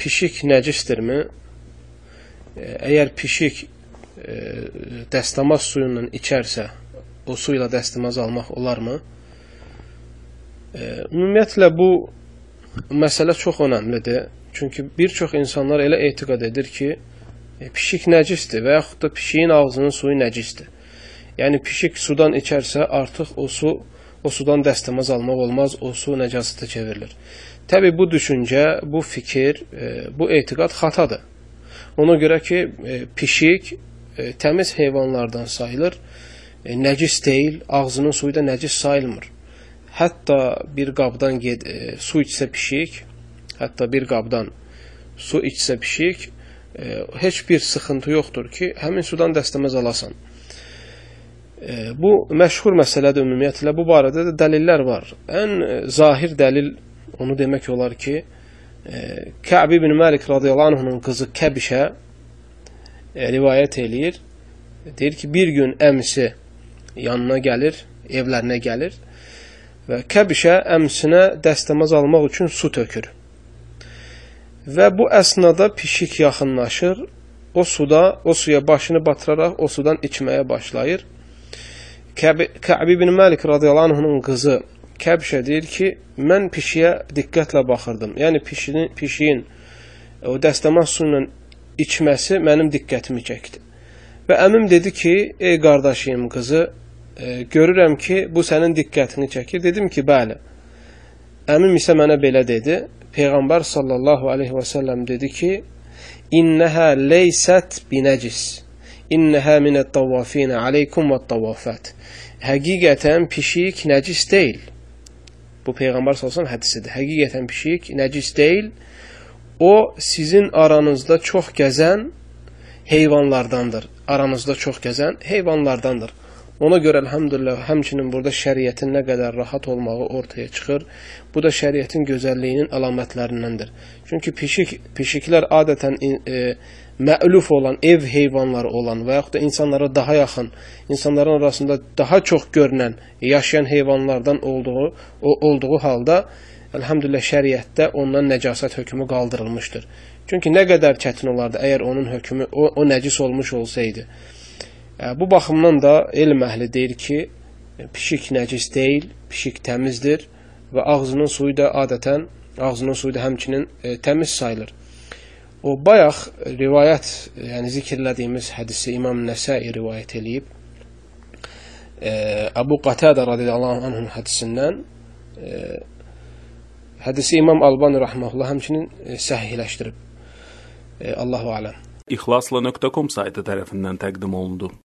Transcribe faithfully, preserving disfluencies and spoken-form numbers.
pişik nəcisdirmi? Əgər pişik e, dəstəmaz suyundan içərsə, o suyla dəstəmaz almaq olarmı? E, ümumiyyətlə, bu məsələ çox önəmlidir. Çünki bir çox insanlar elə etiqad edir ki, e, pişik nəcisdir və yaxud da pişiyin ağzının suyu nəcisdir. Yəni, pişik sudan içərsə, artıq o su, o sudan dəstəmaz almaq olmaz, o su nəcasətə çevrilir. Təbii, bu düşüncə, bu fikir, e, bu etiqad xatadır. Ona görə ki, e, pişik e, təmiz heyvanlardan sayılır, e, nəcis deyil, ağzının suyu da nəcis sayılmır. Hətta bir qabdan ged, e, su içsə pişik, hətta bir qabdan su içsə pişik, e, heç bir sıxıntı yoxdur ki, həmin sudan dəstəmaz alasan. E, bu məşhur məsələdir ümumiyyətlə, bu barədə də dəlillər var. Ən e, zahir dəlil onu demək olar ki, e, Kəb ibn Məlik radiyallahu anhunun qızı Kəbişə e, rivayət eləyir. Deyir ki, bir gün əmisi yanına gəlir, evlərinə gəlir və Kəbişə əmsinə dəstəmaz almaq üçün su tökür. Və bu əsnada pişik yaxınlaşır, o suda, o suya başını batıraraq o sudan içməyə başlayır. Kəb ibn Məlik radiyallahu anhunun qızı Kəbişə deyir ki, mən pişiyə diqqətlə baxırdım. Yəni, pişiyin, pişiyin o dəstəmaz suyla içməsi mənim diqqətimi çəkdi. Və əmim dedi ki, ey qardaşıyım qızı, e, görürəm ki, bu sənin diqqətini çəkir. Dedim ki, bəli. Əmim isə mənə belə dedi. Peyğəmbər sallallahu aleyhi və səlləm dedi ki, İnnəhə leysət binəcis, İnnəhə minət-tavvafinə aleykum və-tavvafət. Həqiqətən pişik nəcis deyil. Bu Peyğəmbər sallallahu əleyhi və səlləm hədisidir. Həqiqətən pişik nəcis deyil. O, sizin aranızda çox gəzən heyvanlardandır. Aranızda çox gəzən heyvanlardandır. Ona görə, əlhəmdülillah, həmçinin burada şəriətin nə qədər rahat olmağı ortaya çıxır. Bu da şəriətin gözəlliyinin əlamətlərindəndir. Çünki pişik, pişiklər adətən e, mə'luf olan, ev heyvanları olan və yaxud da insanlara daha yaxın, insanların arasında daha çox görünən, yaşayan heyvanlardan olduğu, o, olduğu halda, əlhəmdülillah, şəriətdə ondan nəcasət hökmü qaldırılmışdır. Çünki nə qədər çətin olardı, əgər onun hökmü, o, o nəcis olmuş olsaydı. Bu baxımdan da elm əhli deyir ki, pişik nəcis deyil, pişik təmizdir və ağzının suyu da adətən, ağzının suyu da həmçinin e, təmiz sayılır. O bayaq rivayət, yəni zikirlədiyimiz hədisi İmam Nəsai rivayət eləyib. E, Əbu Qatadə radiyallahu anhun hədisindən e, hədisi İmam Albani rahmehullah həmçinin e, səhihləşdirib. E, Allahu aləm. İxlasla nöqtə com saytı tərəfindən təqdim olundu.